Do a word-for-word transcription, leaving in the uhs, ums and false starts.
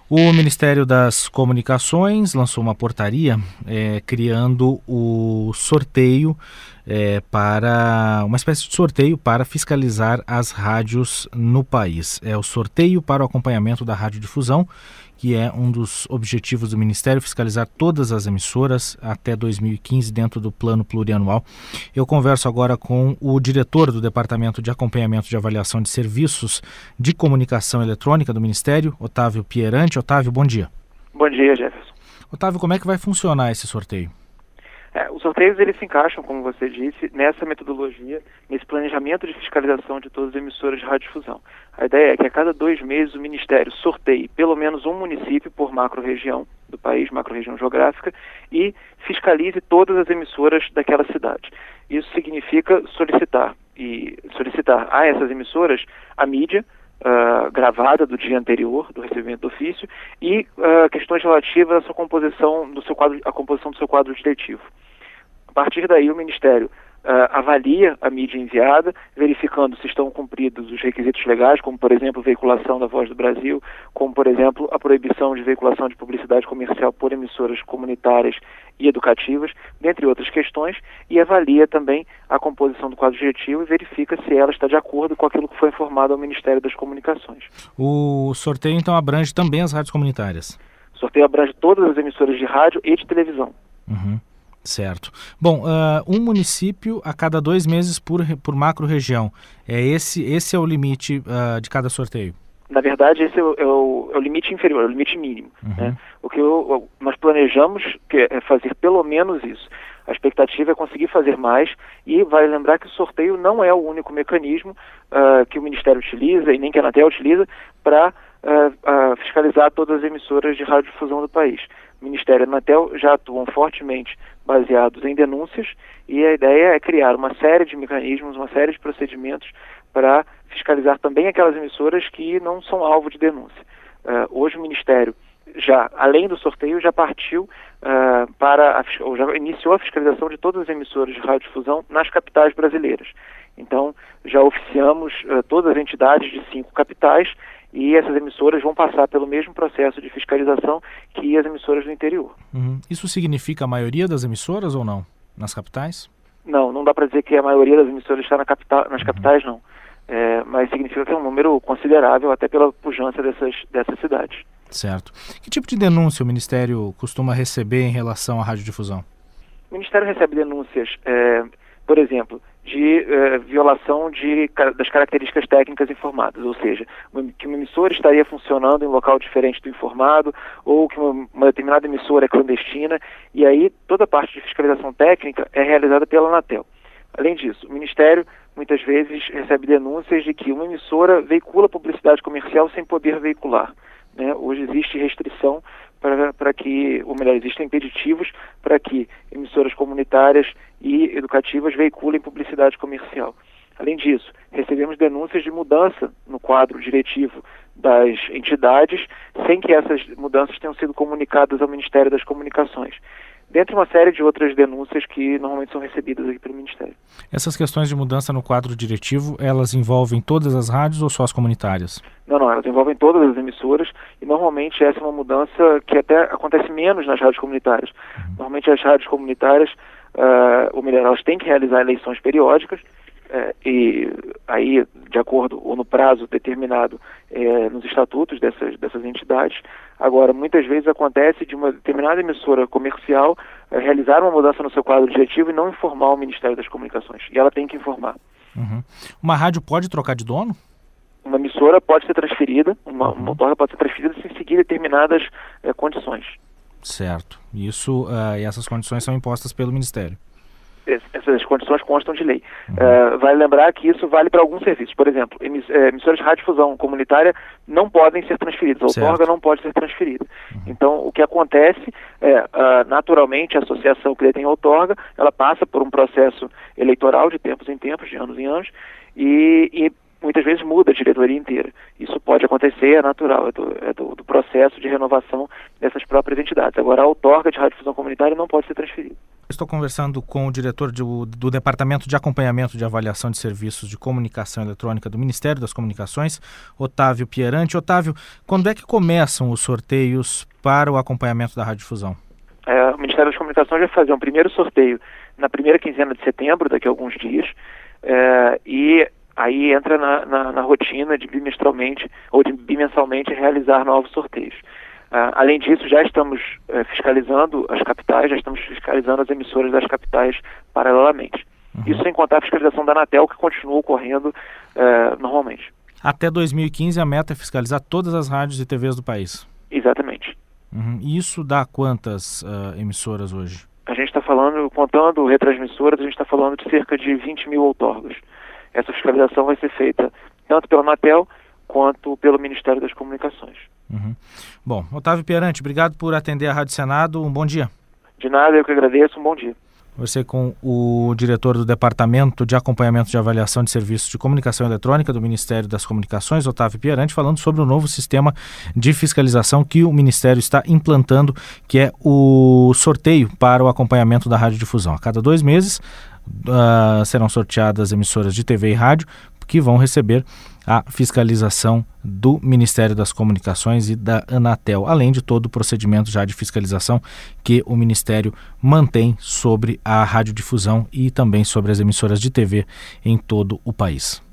O Ministério das Comunicações lançou uma portaria é, criando o sorteio é, para uma espécie de sorteio para fiscalizar as rádios no país. É o sorteio para o acompanhamento da radiodifusão, que é um dos objetivos do Ministério, fiscalizar todas as emissoras até dois mil e quinze dentro do plano plurianual. Eu converso agora com o diretor do Departamento de Acompanhamento de Avaliação de Serviços de Comunicação Eletrônica do Ministério, Otávio Pierante. Otávio, bom dia. Bom dia, Jefferson. Otávio, como é que vai funcionar esse sorteio? É, os sorteios eles se encaixam, como você disse, nessa metodologia, nesse planejamento de fiscalização de todas as emissoras de radiodifusão. A ideia é que a cada dois meses o Ministério sorteie pelo menos um município por macro-região do país, macro-região geográfica, e fiscalize todas as emissoras daquela cidade. Isso significa solicitar, e solicitar a essas emissoras a mídia, Uh, gravada do dia anterior do recebimento do ofício e uh, questões relativas à sua composição, do seu quadro, à composição do seu quadro diretivo. A partir daí o Ministério uh, avalia a mídia enviada, verificando se estão cumpridos os requisitos legais, como por exemplo veiculação da Voz do Brasil, como por exemplo a proibição de veiculação de publicidade comercial por emissoras comunitárias e educativas, dentre outras questões, e avalia também a composição do quadro diretivo e verifica se ela está de acordo com aquilo que foi informado ao Ministério das Comunicações. O sorteio, então, abrange também as rádios comunitárias? O sorteio abrange todas as emissoras de rádio e de televisão. Uhum, certo. Bom, uh, um município a cada dois meses por, por macro-região. É esse, esse é o limite uh, de cada sorteio? Na verdade, esse é o, é o, é o limite inferior, é o limite mínimo. Uhum. Né? O que eu, nós planejamos que é fazer pelo menos isso. A expectativa é conseguir fazer mais e vale lembrar que o sorteio não é o único mecanismo uh, que o Ministério utiliza e nem que a Anatel utiliza para uh, uh, fiscalizar todas as emissoras de radiodifusão do país. O Ministério e a Anatel já atuam fortemente baseados em denúncias e a ideia é criar uma série de mecanismos, uma série de procedimentos para fiscalizar também aquelas emissoras que não são alvo de denúncia. Uh, hoje o Ministério, já além do sorteio, já partiu uh, para, a, ou já iniciou a fiscalização de todas as emissoras de radiodifusão nas capitais brasileiras. Então, já oficiamos uh, todas as entidades de cinco capitais e essas emissoras vão passar pelo mesmo processo de fiscalização que as emissoras do interior. Uhum. Isso significa a maioria das emissoras ou não? Nas capitais? Não, não dá para dizer que a maioria das emissoras está na capital, nas uhum. capitais, não. É, mas significa que é um número considerável, até pela pujança dessas, dessas cidades. Certo. Que tipo de denúncia o Ministério costuma receber em relação à radiodifusão? O Ministério recebe denúncias, é, por exemplo, de é, violação de, das características técnicas informadas, ou seja, que uma emissora estaria funcionando em local diferente do informado, ou que uma, uma determinada emissora é clandestina, e aí toda a parte de fiscalização técnica é realizada pela Anatel. Além disso, o Ministério muitas vezes recebe denúncias de que uma emissora veicula publicidade comercial sem poder veicular. Né? Hoje existe restrição para que, ou melhor, existem impeditivos para que emissoras comunitárias e educativas veiculem publicidade comercial. Além disso, recebemos denúncias de mudança no quadro diretivo das entidades sem que essas mudanças tenham sido comunicadas ao Ministério das Comunicações. Dentre uma série de outras denúncias que normalmente são recebidas aqui pelo Ministério. Essas questões de mudança no quadro diretivo, elas envolvem todas as rádios ou só as comunitárias? Não, não, elas envolvem todas as emissoras e normalmente essa é uma mudança que até acontece menos nas rádios comunitárias. Uhum. Normalmente as rádios comunitárias, uh, ou melhor, elas têm que realizar eleições periódicas, É, e aí, de acordo ou no prazo determinado é, nos estatutos dessas, dessas entidades. Agora, muitas vezes acontece de uma determinada emissora comercial é, realizar uma mudança no seu quadro diretivo e não informar o Ministério das Comunicações. E ela tem que informar. Uhum. Uma rádio pode trocar de dono? Uma emissora pode ser transferida, uma, uhum. uma outorga pode ser transferida se seguir determinadas é, condições. Certo. Isso, uh, e essas condições são impostas pelo Ministério? Essas condições constam de lei. Uhum. Uh, vale lembrar que isso vale para alguns serviços. Por exemplo, emissoras de radiodifusão comunitária não podem ser transferidas. A outorga não pode ser transferida. Uhum. Então, o que acontece é, uh, naturalmente, a associação que detém a outorga, ela passa por um processo eleitoral de tempos em tempos, de anos em anos, e, e muitas vezes muda a diretoria inteira. Isso pode acontecer, é natural, é do, é do, do processo de renovação dessas próprias entidades. Agora, a outorga de radiodifusão comunitária não pode ser transferida. Estou conversando com o diretor de, do Departamento de Acompanhamento de Avaliação de Serviços de Comunicação Eletrônica do Ministério das Comunicações, Otávio Pieranti. Otávio, quando é que começam os sorteios para o acompanhamento da radiodifusão? É, o Ministério das Comunicações vai fazer um primeiro sorteio na primeira quinzena de setembro, daqui a alguns dias, é, e aí entra na, na, na rotina de bimestralmente ou de bimensalmente realizar novos sorteios. Uh, além disso, já estamos uh, fiscalizando as capitais, já estamos fiscalizando as emissoras das capitais paralelamente. Uhum. Isso sem contar a fiscalização da Anatel, que continua ocorrendo uh, normalmente. Até dois mil e quinze, a meta é fiscalizar todas as rádios e T Vs do país. Exatamente. Uhum. E isso dá quantas uh, emissoras hoje? A gente está falando, contando retransmissoras, a gente está falando de cerca de vinte mil outorgas. Essa fiscalização vai ser feita tanto pela Anatel quanto pelo Ministério das Comunicações. Uhum. Bom, Otávio Pieranti, obrigado por atender a Rádio Senado. Um bom dia. De nada, eu que agradeço. Um bom dia. Você com o diretor do Departamento de Acompanhamento de Avaliação de Serviços de Comunicação Eletrônica do Ministério das Comunicações, Otávio Pieranti, falando sobre o novo sistema de fiscalização que o Ministério está implantando, que é o sorteio para o acompanhamento da radiodifusão. A cada dois meses uh, serão sorteadas emissoras de T V e rádio que vão receber a fiscalização do Ministério das Comunicações e da Anatel, além de todo o procedimento já de fiscalização que o Ministério mantém sobre a radiodifusão e também sobre as emissoras de T V em todo o país.